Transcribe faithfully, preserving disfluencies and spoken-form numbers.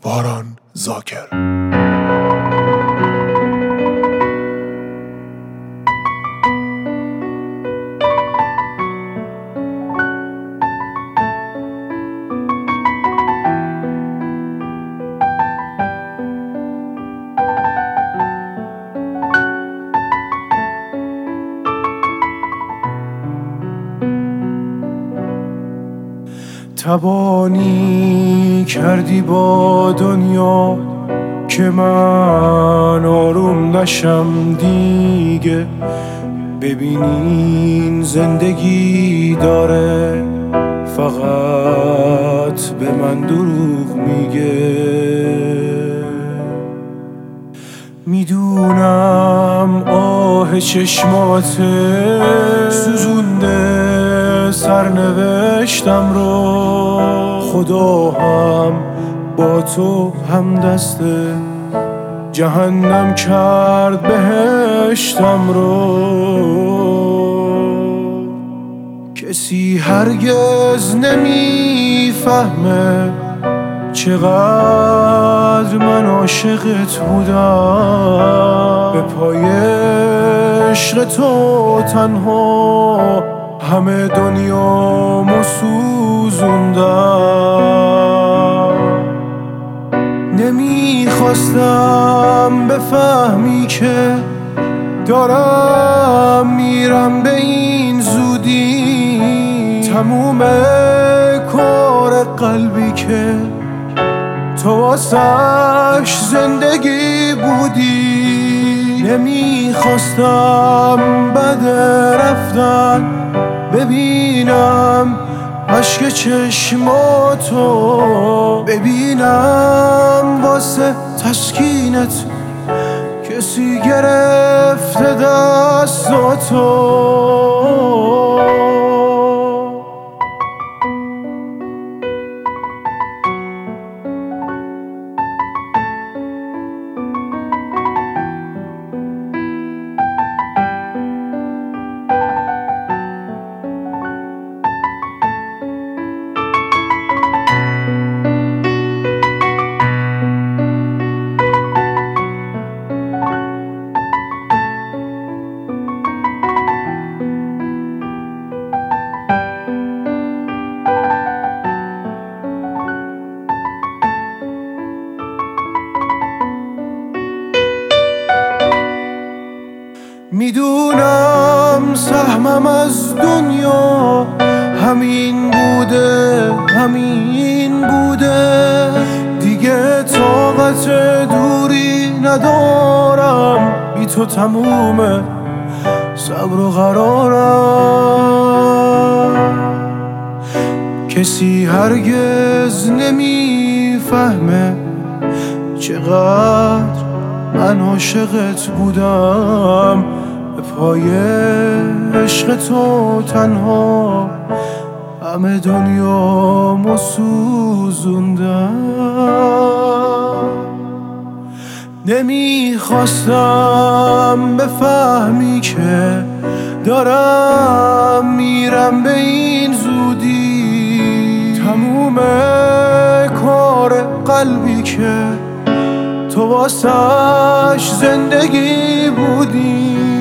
باران زاکر. تبانی کردی با دنیا که من آروم نشم دیگه. ببینین زندگی داره فقط به من دروغ میگه. میدونم آه چشماته سوزونده سرنوشتم رو. خدا هم با تو هم دسته جهنم کرد بهشتم رو. کسی هرگز نمیفهمه چقدر من عاشقت بودم. به پای عشق تو تنها همه دنیامو سوزوندم. نمیخواستم بفهمی که دارم میرم به این زودی. تموم کار قلبی که تو واسش زندگی بودی. نمیخواستم بعد رفتن ببینم عشق چشماتو. ببینم واسه تسکینت کسی گرفته دستاتو. میدونم سهمم از دنیا همین بوده همین بوده. دیگه طاقت دوری ندارم، بی تو تمومه صبر و قرارم. کسی هرگز نمیفهمه چقدر من عاشقت بودم. به پای عشق تو تنها همه دنیامو سوزوندم. نمیخواستم بفهمی که دارم میرم به این زودی. تموم کار قلبی که تو واسش زندگی بودی.